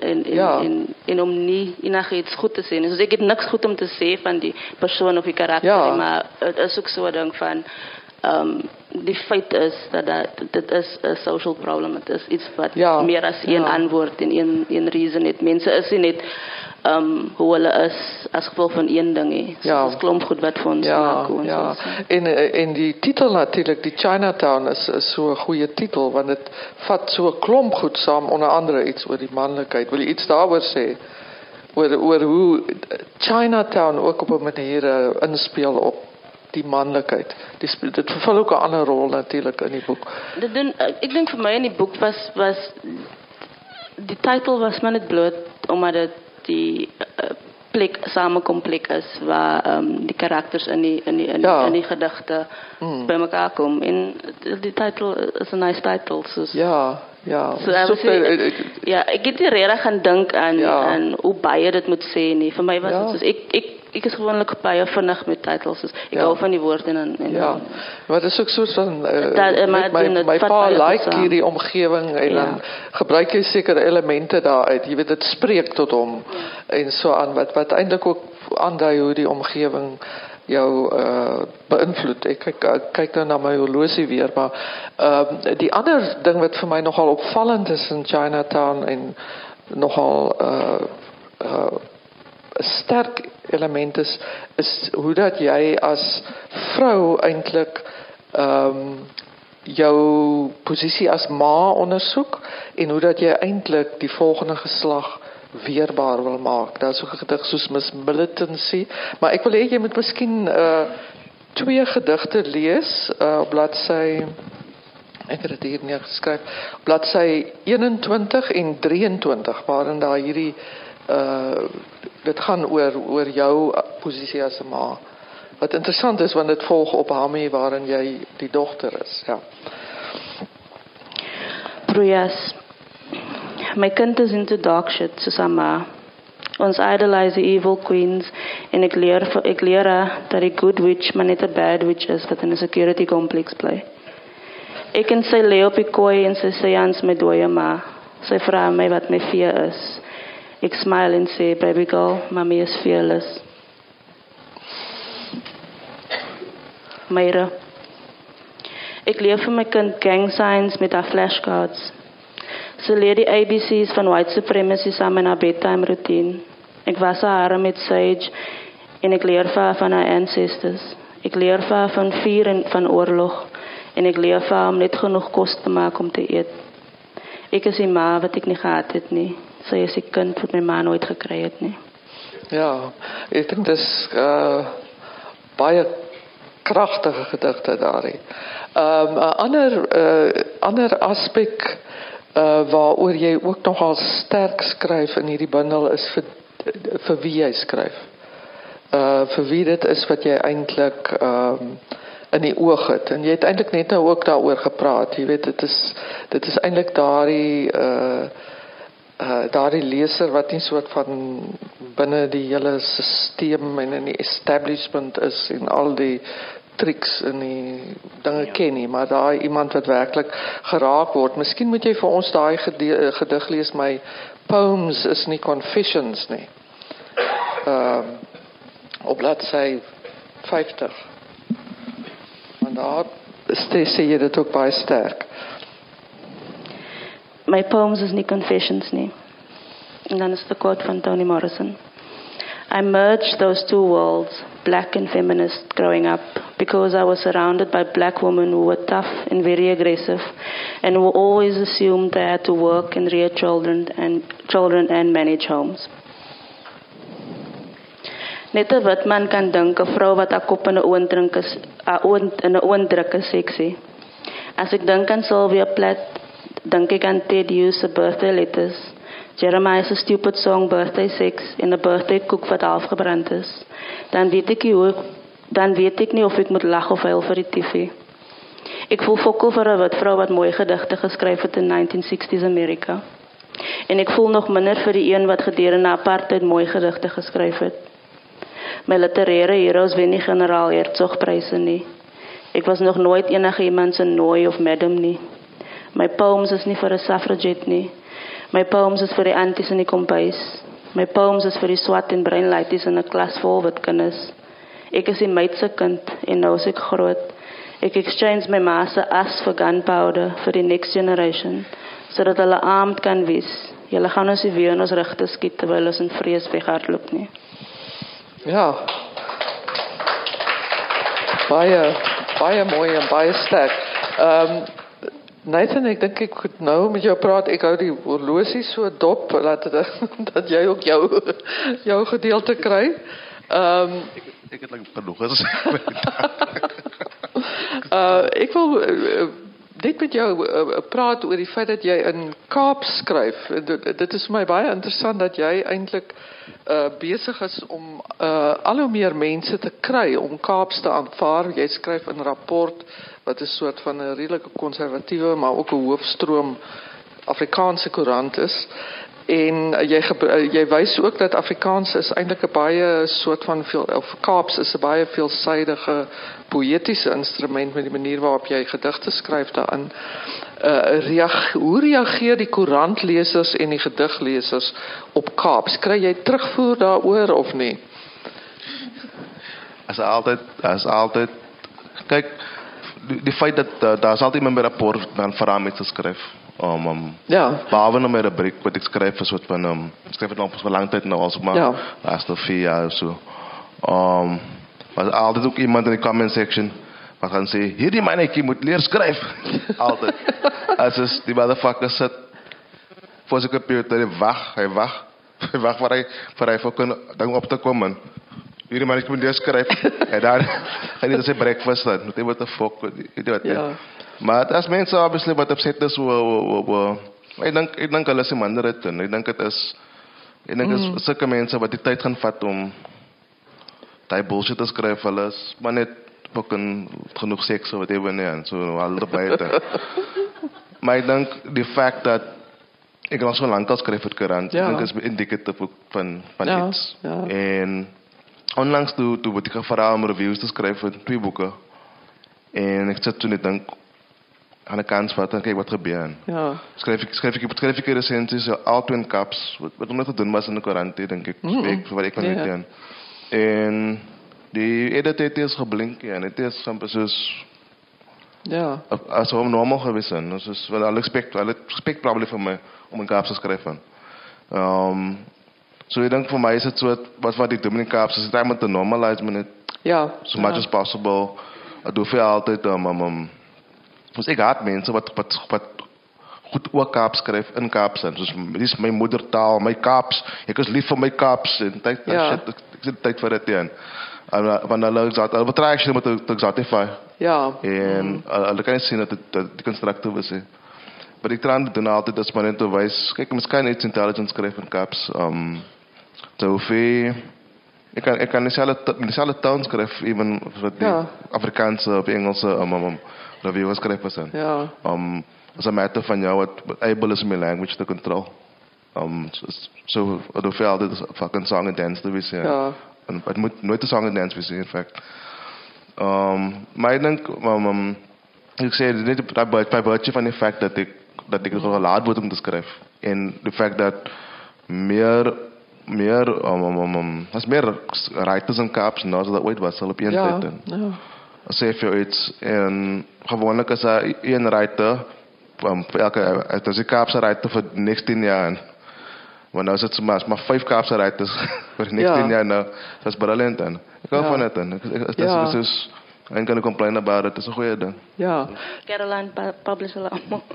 en om nie enigiets goed te sê. Dus ek het niks goed om te sê van die persoon of die karakter, maar het is ook so 'n ding van die feit is dat dit is 'n social problem. Het is iets wat meer as een antwoord en een reason het. Mense is nie net hoe hulle is as gevolg van een ding. So dis klomp goed wat vir ons maak. En die titel natuurlik, die Chinatown is so 'n goeie titel want dit vat so 'n klomp goed saam, onder andere iets oor die manlikheid. Wil jy iets daaroor sê? Oor hoe Chinatown ook op 'n manier inspel op die manlikheid. Dit vervul ook 'n ander rol natuurlik in die boek. Ek dink vir my in die boek was die titel was maar net bloot omdat dit die plek samekomplek is waar die karakters in die gedigte bymekaar kom en die titel is 'n nice title soos ek het nie regtig gaan dink aan hoe baie dit moet sê nie. Vir my was dit soos ek is gewoonlik baie vinnig met titels. Ek hou van die woord en maar dit is ook soos van my pa like hierdie omgewing en dan gebruik jy sekere elemente daaruit. Jy weet dit spreek tot hom en so aan wat eintlik ook aandui hoe die omgewing jou beïnvloed. Ek kyk nou na my horlosie weer, maar die ander ding wat vir my nogal opvallend is in Chinatown en nogal sterk element is hoe dat jy as vrou eintlik jou posisie as ma ondersoek en hoe dat jy eintlik die volgende geslag weerbaar wil maak. Daar is ook 'n gedig soos Miss Militancy, maar ek wil hê jy moet miskien 2 gedigte lees op bladsy, ek het dit hier neergeskryf, bladsy 21 en 23 waarin daar hierdie dit gaan oor jou posisie as 'n ma. Wat interessant is, want dit volg op Hami waarin jy die dogter is, ja. Broers, my kind is into dark shit, soos haar ma. Ons idolize the evil queens en ek leer haar dat die good witch maar net 'n bad witch is wat in 'n security complex bly. Ek en sy lê op die kooi en sy sê aan my dooie ma. Sy vra my wat my fear is. Ek smile en sê, baby girl, mommy is fearless. Meira. Ek leer vir my kind gang signs met haar flashcards. Sy leer die ABC's van white supremacy saam in haar bedtime routine. Ek was haar hare met sage en ek leer vir haar van haar ancestors. Ek leer vir haar van vuur en van oorlog en ek leer vir haar om net genoeg kos te maak om te eet. Ek is die ma wat ek nie gehad het nie. Sy is die kind wat my ma nooit gekry het nie. Ja, ek dink dit is baie kragtige gedigte daarin. 'n ander aspek waaroor jy ook nogal sterk skryf in hierdie bundel is vir wie jy skryf. Vir wie dit is wat jy eintlik in die oog het. En jy het eintlik net nou ook daaroor gepraat. Jy weet, dit is eintlik daardie leser wat nie soort van binne die hele stelsel en in die establishment is en al die tricks en die dinge ken nie, maar daai iemand wat werklik geraak word. Miskien moet jy vir ons daai gedig lees, my poems is nie confessions nie. Op bladsy 50. Want daar sê jy dit ook baie sterk. My poems is nie confessions nie. En dan is the quote van Toni Morrison. I merged those two worlds, black and feminist, growing up, because I was surrounded by black women who were tough and very aggressive, and who always assumed they had to work and rear children and manage homes. Net 'n wit man kan dink 'n vrou wat haar kop in 'n oond druk is seksie. As ek dink aan Sylvia Plath, dink ek aan Ted Hughes se birthday letters, Jeremiah's stupid song Birthday Sex en 'n birthday koek wat half gebrand is. Dan weet ek nie of ek moet lag of huil vir die TV. Ek voel fokol vir 'n wit vrou wat mooi gedigte geskryf het in 1960s Amerika. En ek voel nog minder vir die een wat gedurende apartheid mooi gedigte geskryf het. My literêre heroes wen nie generaal Hertzogpryse nie. Ek was nog nooit enige iemand se nooi of madam nie. My poems is nie vir 'n suffragette nie. My poems is vir die anties in die kombuis. My poems is vir die swart en bruin laities in 'n klas vol wit kinders. Ek is die meid se kind en nou is ek groot. Ek exchange my ma se as vir gunpowder vir die next generation, sodat hulle armed kan wees. Julle gaan ons nie weer in ons rigte skiet terwyl ons in vrees weghardloop nie. Ja. Baie mooi en baie sterk. Nathan, ek dink ek moet nou met jou praat. Ek hou die horlosie so dop dat jy ook jou gedeelte kry. Ek het lank genoeg is. Ek wil net met jou praat oor die feit dat jy in Kaap skryf. Dit is vir my baie interessant dat jy eintlik besig is om al hoe meer mense te kry om Kaaps te aanvaar. Jy skryf in Rapport wat 'n soort van 'n redelike konservatiewe maar ook 'n hoofstroom Afrikaanse koerant is. En jy wys ook dat Afrikaans is eintlik 'n baie soort van Kaaps is 'n baie veelsidige poëtiese instrument met die manier waarop jy gedigte skryf daarin. Hoe reageer die koerantlesers en die gediglesers op Kaaps? Kry jy terugvoer daaroor of nie? As altyd kyk, die feit dat daar's altyd iemand by Rapport dan vir hom iets te skryf. Ja. Behalve nou my rubriek wat ek skryf is wat van ek skryf het al vir lang tyd nou as maar laaste 4 jaar of so. Was altyd ook iemand in die comment section wat gaan sê, hierdie mannetjie moet leer skryf. Altyd. As is die motherfucker sit voor sy computer, hy wag vir hy kan ding op te kom en hierdie mannetjie moet leer skryf. En daar hy het sy breakfast dan, moet hy wat 'n fok, weet wat. Ja. Maar as mense obviously wat upset is ek dink hulle is minder dit en ek dink dit is En ek is sulke mense wat die tyd gaan vat om die bullshit te skryf, hulle is maar net fucking genoeg seks of whatever nie, en so hulle buite. Maar ek dink die feit dat ek al so lank al skryf vir koerant, ek dink is indicatief ook van iets. En onlangs toe word ek gevra om reviews te skryf vir 2 boeke. En ek sit toen ek dink aan 'n kans vat en kyk wat gebeur. Skryf ek resensies al 2 kaps wat nog gedoen was in die koerant, dink ek, vir wat ek kan weet. En die edit het is geblink en het is soms soos as om normaal gewees en dus is wel hulle expect probably vir my om 'n kaps te skryf van. So ek dink vir my is dit so wat ek doen met die kaps, is dit om te normalize met so much as possible. Ek doe vir altyd dus ek haat mense wat goed oor kaps skryf in kaps en soos dis my moedertaal, my kaps, ek is lief vir my kaps en tyd shit, ek sit tyd vir dit teen. Want hulle betrek actually met te exotify. En hulle kan sien dat die constructief is. Maar ek traan doen altyd as maar net te wys, kyk, mens kan iets intelligent skryf in caps. So vir ek kan dieselfde taal skryf, even vir die Afrikaanse of Engelse review skryf is. As a matter van jou wat able is my language to control. So dat vir altyd fucking song and dance te wees. En het moet nooit 'n song and dance wees in fact. Maar ek dink ek sê dit by virtue van die feit dat ek gelaat word om te skryf en die feit dat meer as meer writers en caps nou as dat ooit was al op een tyd. As sê vir iets en gewoonlik is een writer vir elke as die caps writer vir die next 10 jaar. Want nou is het maar 5 kaapse writers voor de next 10 jaar nou. Dat is briljant dan. Ik hou van het dan. Ik kan complain about it. Het is een goede ding. Caroline publisher.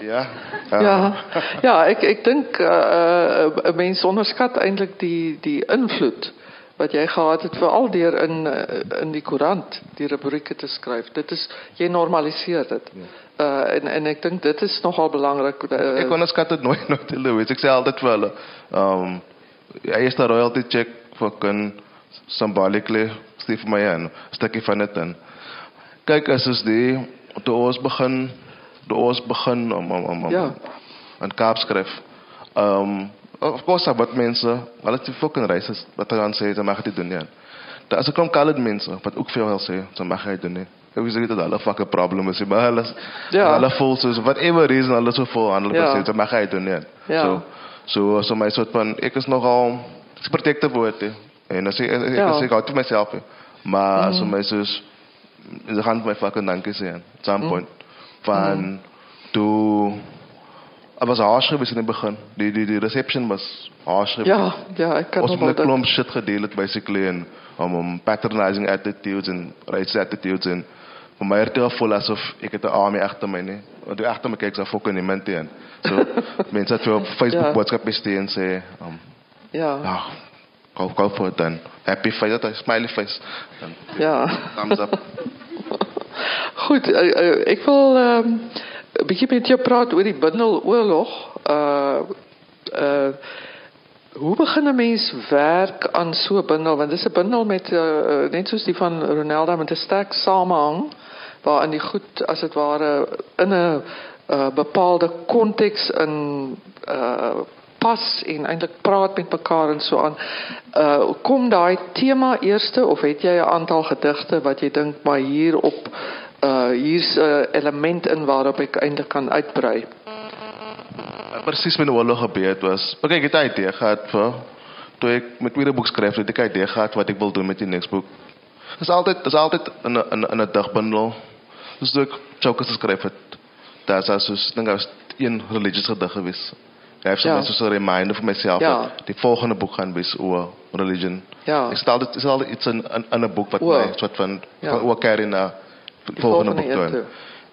Ik denk mensen onderschat eindelijk die invloed wat jy gehad het veral deur in die koerant die rubrieke te skryf. Dit is jy normaliseer dit. En ek dink dit is nogal belangrik. Ek onderskat dit nooit Louis. Ek sê altyd vir hulle eerste royalty check fucking symbolically stief my aan. Stukkie van dit in. Kyk as is die toe ons begin aan kaap skryf. Of course, wat mense, hulle is die fucking racist, wat hulle dan sê, dan mag jy dit doen, Daar is 'n klomp colored mense, wat ook veel sê, dan mag jy dit doen, Ek weet nie dat hulle fucking problem is, maar hulle voel soos, whatever reason, hulle so vol handel, dan mag jy dit doen, So my soort van, ek is nogal, ek is protective oor dit, en as ek hou to myself, maar so my soos, ze gaan my fucking dankie sê, at some point, van, toe, het was harsh geweest in het begin. Die reception was harsh geweest. Ik kan ons nog met 'n klomp shit gedeel het basically en patronizing attitudes en racist attitudes en vir my het het gevoel asof ek het 'n army agter my nie. Want die agter my kyk so fucking niemand teen. So mense het op Facebook boodskap gestuur en sê go for it then. Happy face, dat smiley face. Thumbs up. Goed, ek wil 'n bietjie met jou praat oor die bundeloorlog. Hoe begin 'n mens werk aan so 'n bundel? Want dis 'n bundel met net soos die van Ronelda met 'n sterk samehang waarin die goed as dit ware in 'n bepaalde konteks in pas en eintlik praat met mekaar en so aan. Kom daai tema eerste of het jy 'n aantal gedigte wat jy dink maar hier's 'n element in waarop ek eintlik kan uitbrei? Presies met die oorlog gebeur was. Ek het 'n idee gehad vir toe ek met tweede boek skryf, het ek 'n idee gehad wat ek wil doen met die next boek. Dis altyd in 'n digbundel. Dus toe ek Chokers geskryf het, daar was soos dink ek was een religious gedig geweest. Ek het soos 'n reminder vir myself dat die volgende boek gaan wees oor religion. Ek stel altyd iets in 'n boek wat my soort van oor carry na volgende boek toe.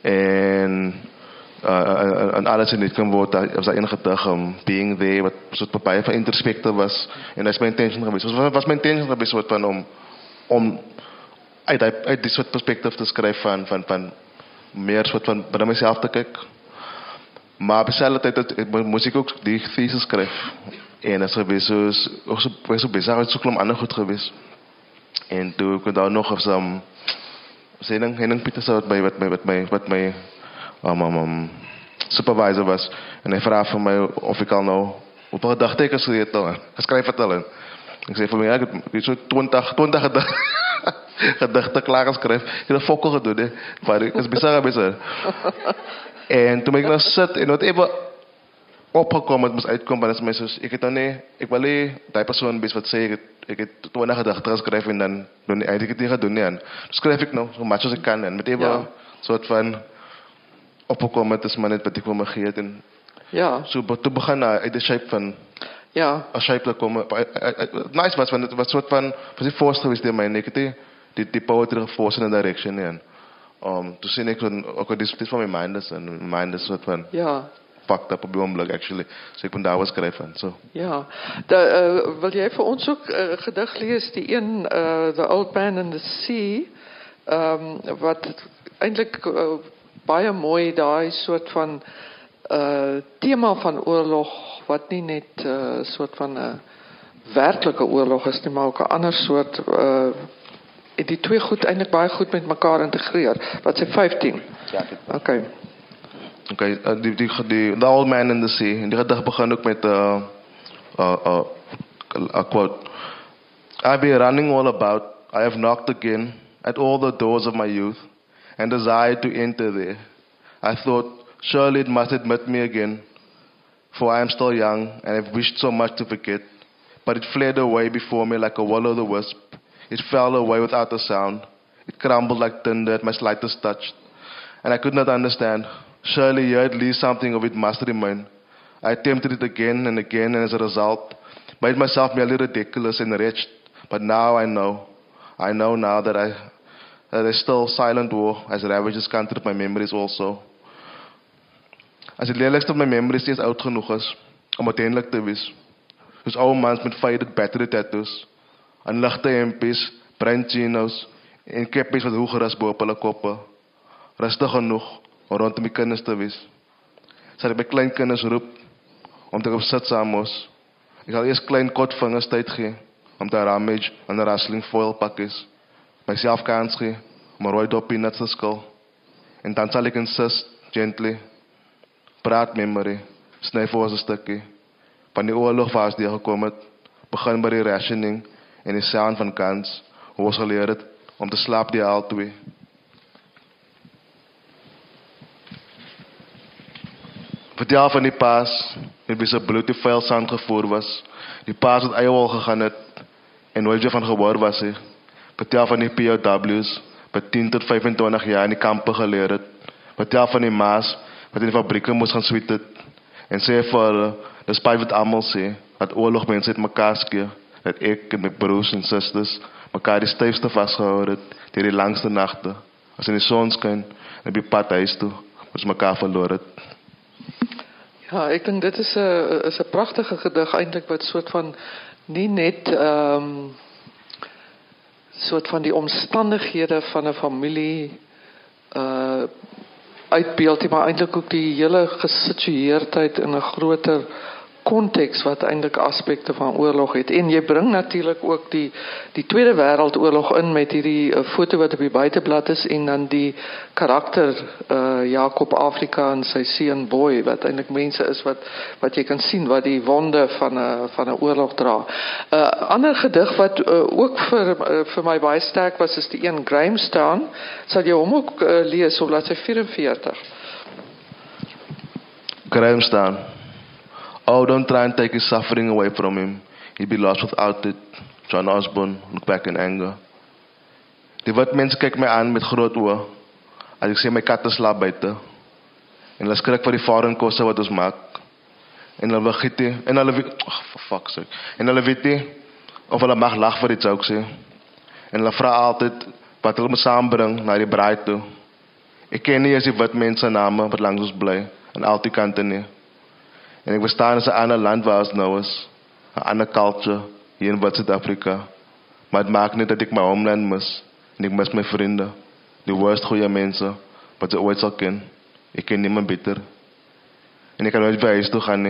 En alles in dit kan word, was daar enige gedig being there, wat soort papaya van introspectief was, en dat is mijn intention geweest. Was mijn intention geweest soort van om uit die soort perspectief te schrijven van meer soort van bij mezelf te kijken. Maar op dezelfde tijd moest ik ook die thesis schrijven. En as gewees soos was so besig met so klomp ander goed gewees. En toe ek daar nog of some Henning Pieters wat my supervisor was en hy vra vir my of ek al nou op 'n dagtekens geskryf het al. Ek sê vir my ek het so 20 gedigte klaar geskryf. Ek het 'n fokkel gedoen hè, maar ek is besig. En toe ek nou sit en wat ewe opgekom het, moes uitkom, want is my soos, ek het nou nie, ek wil nie die persoon wees wat sê, ek het 20 gedigte geskryf en dan doen ek het nie gedoen nie, en skryf ek nou, so much as ek kan, en met ewe soort van opgekom het, is maar net wat ek wil my gee het, en so toe begin uit die shape van, a shape te kom, nice was, want het was soort van, was die force geweest die my, en ek het die poetry geforce in die direction nie, en toe sien ek, ook dit is van my mind is, en my mind is soort van, fucked up op die oomblik actually. So ek kon daar was skryf van. So. Ja. Wil jy vir ons ook gedig lees die een The Old Man in the Sea wat eintlik baie mooi daai soort van tema van oorlog wat nie net soort van 'n werklike oorlog is nie, maar ook 'n ander soort die twee goed eintlik baie goed met mekaar integreer. Wat sê 15? Ja. Okay. Okay, The Old Man in the Sea. En die gedig begin ook met a quote. I've been running all about. I have knocked again at all the doors of my youth and desired to enter there. I thought, surely it must admit me again, for I am still young and have wished so much to forget. But it fled away before me like a will-o'-the-wisp. It fell away without a sound. It crumbled like tinder at my slightest touch. And I could not understand. Surely here at least something of it must remain. I attempted it again and again, and as a result, made myself merely ridiculous and wretched. But now I know now that a still silent war has ravaged this country of my memories also. As die lelijkste op my memories steeds oud genoeg is, om uiteindelijk te wees. Soos oude mans met faded battery tattoos, en lichte hempies, bruin chinos, en keppies wat hoger as boop hulle koppe. Rustig genoeg, om rondom die kinders te wees. Sal ek my klein kinders roep, om te op sit saam moes. Ek sal eers klein kotvingers tyd gee, om te ramage en een rustling foil pakkies. Myself kans gee, om een rooi dop peanuts te skil. En dan sal ek insist, gently, praat memory, sny vir ons een stukkie. Van die oorlog waar ons die gekom het, begin by die rationing, en die sound van kans, hoe ons geleer het, om te slaap die al twee. Vertel van die paas, met wie sy bloed die vuil sand gevoer was. Die paas wat eie gegaan het, en nooit weer van gehoor was. Vertel van die POW's, wat 10 tot 25 jaar in die kampe geleer het. Vertel van die maas, wat in die fabrieke moes gaan sweet het. En sê vir hulle, dis baie wat almal sê, dat oorlog mense het mekaar skeer, dat ek en my broers en sisters mekaar die styfste vastgehou het, deur die langste nagte, as in die son skyn, en op die pad huis toe, ons mekaar verloor het. Ja, ek dink dit is 'n pragtige gedig eintlik wat soort van nie net soort van die omstandighede van 'n familie uitbeeld, maar eintlik ook die hele gesitueerdheid in 'n groter konteks wat eintlik aspekte van oorlog het. En jy bring natuurlik ook die Tweede Wêreldoorlog in met hierdie foto wat op die buiteblad is en dan die karakter Jakob Afrika en sy seun Boy wat eintlik mense is wat jy kan sien wat die wonde van 'n oorlog dra. Ander gedig wat ook vir my baie sterk was is die een Grahamstown. Sal jy hom ook lees op bladsy 44? Grahamstown. Oh, don't try and take his suffering away from him. He'd be lost without it. John Osborne, look back in anger. Die wit mense kyk my aan met groot oë, as ek sê my katte slaap buite. En hulle skrik vir die foreign kosse wat ons maak. En hulle vergiet nie, en hulle weet nie, of hulle mag lag vir die jokes nie. En hulle vra altyd, wat hulle moet saambring na die braai toe. Ek ken nie as die wit mense name wat langs ons bly, aan al die kante nie. En ek bestaan in 'n ander land waar ons nou is, 'n ander culture, hier in Suid-Afrika. Maar het maak nie dat ek my homeland mis, en ek mis my vriende, die worst goeie mense, wat ek ooit sal ken. Ek ken niemand beter. En ek kan nooit by huis toe gaan nie,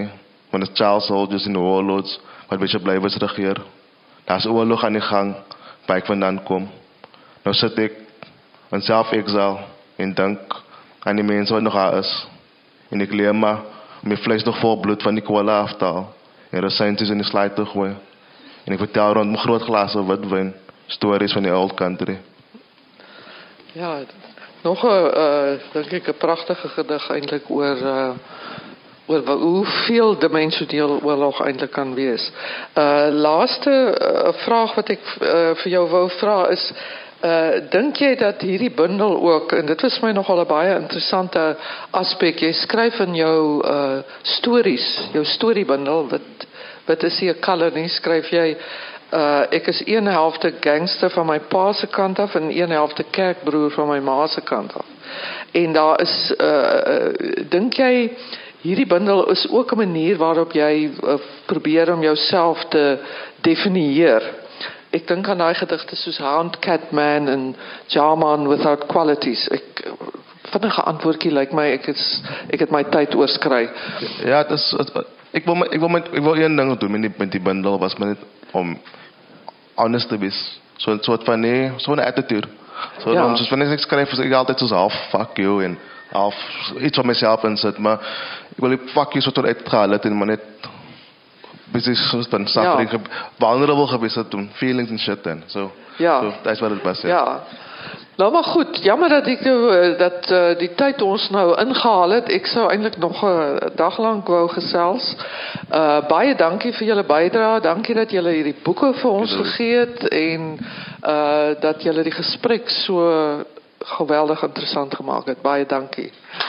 van de child soldiers in de warlords, wat een beetje blijven regeren. Daar is oorlog aan de gang, waar ik vandaan kom. Nou zit ik in self-exile en denk aan die mensen wat nog aan is. En ik leer maar om mijn vlees nog vol bloed van die koala af te halen. En recensies in de slide te gooien. En ik vertel rond mijn groot glazen witwijn stories van die old country. Ja, nog een, denk ik, een prachtige gedig eindelijk oor hoeveel dimensioneel oorlog eindelijk kan wees. Laaste vraag wat ik vir jou wou vra is, dink jy dat hierdie bundel ook, en dit was my nogal 'n baie interessante aspek, jy skryf in jou stories, jou storiebundel, wat is hier 'n color nie, skryf jy, ek is een helfte gangster van my pa se kant af en een helfte kerkbroer van my ma se kant af. En daar is, dink jy, hierdie bundel is ook 'n manier waarop jy probeer om jouself te definieer. Ek dink aan daai gedigte soos Hound, Catman en Jarman Without Qualities. Vinnige antwoordjie lyk my ek het my tyd oorskry. Ja, ik wil één ding doen met die bundel, was maar net om honest te wees. Zo'n soort van zo'n attitude. Soos wanneer ik schrijf, is ik altijd zo half fuck you en half iets van mezelf in zit, maar ik wil die fuck you soort eruit halen en maar net busy soos dan suffering, vulnerable geweest het doen, feelings en shit en so. Ja. So, dat is wat het was. Ja. Nou maar goed, jammer dat ek dat die tyd ons nou ingehaal het. Ek sou eintlik nog 'n dag lank wou gesels. Baie dankie vir julle bydrae. Dankie dat julle hierdie boeke vir ons gegee het en dat julle die gesprek so geweldig interessant gemaak het. Baie dankie.